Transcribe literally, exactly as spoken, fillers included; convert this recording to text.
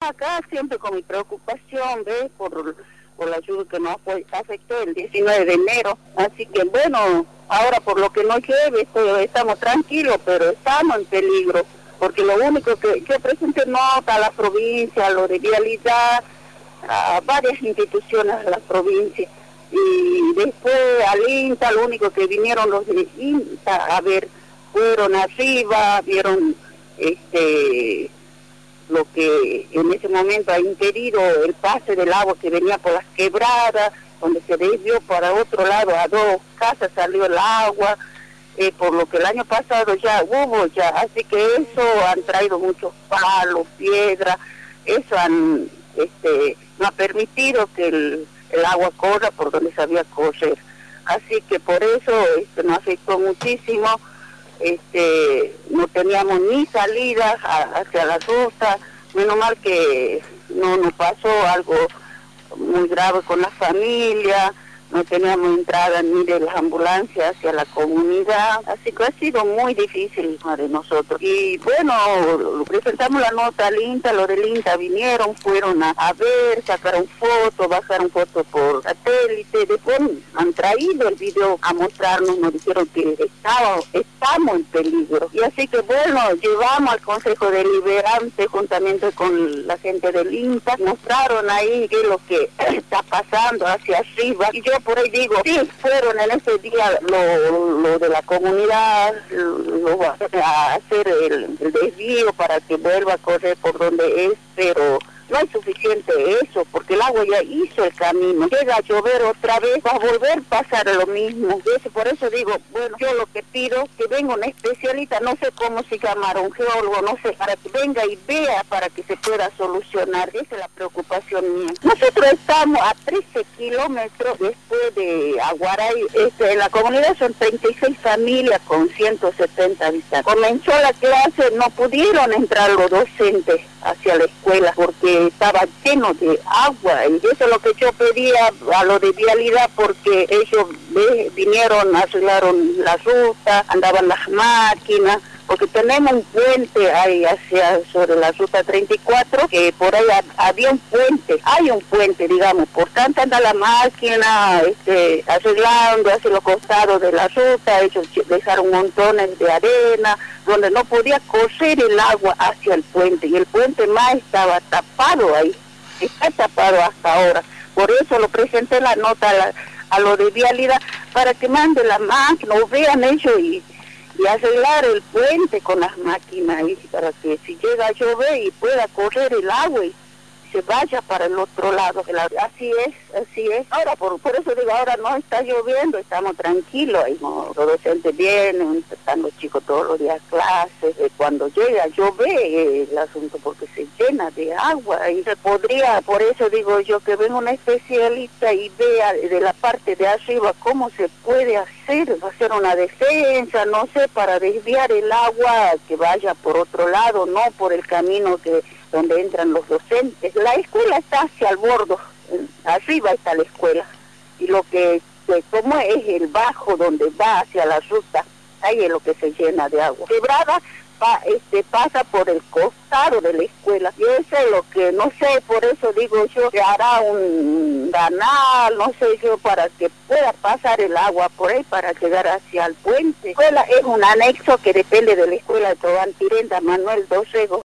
acá siempre con mi preocupación, ¿ves? Por, por la lluvia que nos fue, afectó el diecinueve de enero. Así que bueno, ahora por lo que no llueve, estoy, estamos tranquilos, pero estamos en peligro. Porque lo único que yo presenté nota a la provincia, a lo de vialidad, a varias instituciones de la provincia. Y después al INTA, lo único que vinieron los de INTA a ver, fueron arriba, vieron este lo que en ese momento ha impedido el pase del agua que venía por las quebradas, donde se desvió para otro lado, a dos casas salió el agua, eh, por lo que el año pasado ya hubo ya, así que eso han traído muchos palos, piedras, eso han, este, no ha permitido que el, el agua corra por donde sabía correr, así que por eso este, nos afectó muchísimo. Este, no teníamos ni salida hacia la ruta, menos mal que no nos pasó algo muy grave con la familia, no teníamos entrada ni de las ambulancias hacia la comunidad, así que ha sido muy difícil para nosotros. Y bueno, presentamos la nota al INTA, los del INTA vinieron, fueron a, a ver, sacaron fotos, bajaron fotos por satélite, después han traído el video a mostrarnos, nos dijeron que estaba, estamos en peligro. Y así que bueno, llevamos al Consejo Deliberante juntamente con la gente del INTA, mostraron ahí qué es lo que está pasando hacia arriba, y yo por ahí digo, sí, fueron en ese día lo, lo de la comunidad, lo, a hacer el, el desvío para que vuelva a correr por donde es, pero no es suficiente eso, porque el agua ya hizo el camino. Llega a llover otra vez, va a volver a pasar lo mismo. Y eso, por eso digo, bueno, yo lo que pido, que venga un especialista, no sé cómo se llamará, un geólogo, no sé, para que venga y vea para que se pueda solucionar. Esa es la preocupación mía. Nosotros estamos a trece kilómetros después de Aguaray. Este, en la comunidad son treinta y seis familias con ciento setenta habitantes. Comenzó la clase, no pudieron entrar los docentes hacia la escuela porque estaba lleno de agua, y eso es lo que yo pedía a lo de vialidad, porque ellos ve, vinieron, arreglaron la ruta, andaban las máquinas, porque tenemos un puente ahí hacia sobre la ruta treinta y cuatro, que por ahí ha, había un puente, hay un puente, digamos, por tanto anda la máquina este, arreglando hacia los costados de la ruta, ellos dejaron montones de arena, donde no podía correr el agua hacia el puente, y el puente más estaba tapado ahí, está tapado hasta ahora. Por eso lo presenté la nota a, la, a lo de vialidad, para que mande la máquina, o vean ellos y, y arreglar el puente con las máquinas, y para que si llega a llover y pueda correr el agua y se vaya para el otro lado. Así es, así es. Ahora, por, por eso digo, ahora no está lloviendo, estamos tranquilos, ahí no, los docentes vienen, están los chicos todos los días a clases, eh, cuando llega a llover eh, el asunto, porque se llena de agua, y se podría, por eso digo yo, que venga un especialista y vea de la parte de arriba cómo se puede hacer, hacer una defensa, no sé, para desviar el agua, que vaya por otro lado, no por el camino que donde entran los docentes. La escuela está hacia el bordo, arriba está la escuela, y lo que, que como es el bajo donde va hacia la ruta, ahí es lo que se llena de agua. Quebrada pa, este, pasa por el costado de la escuela, y eso es lo que, no sé, por eso digo yo, que hará un canal, no sé yo, para que pueda pasar el agua por ahí, para llegar hacia el puente. La escuela es un anexo que depende de la escuela de Tobantirenda Manuel Dorrego.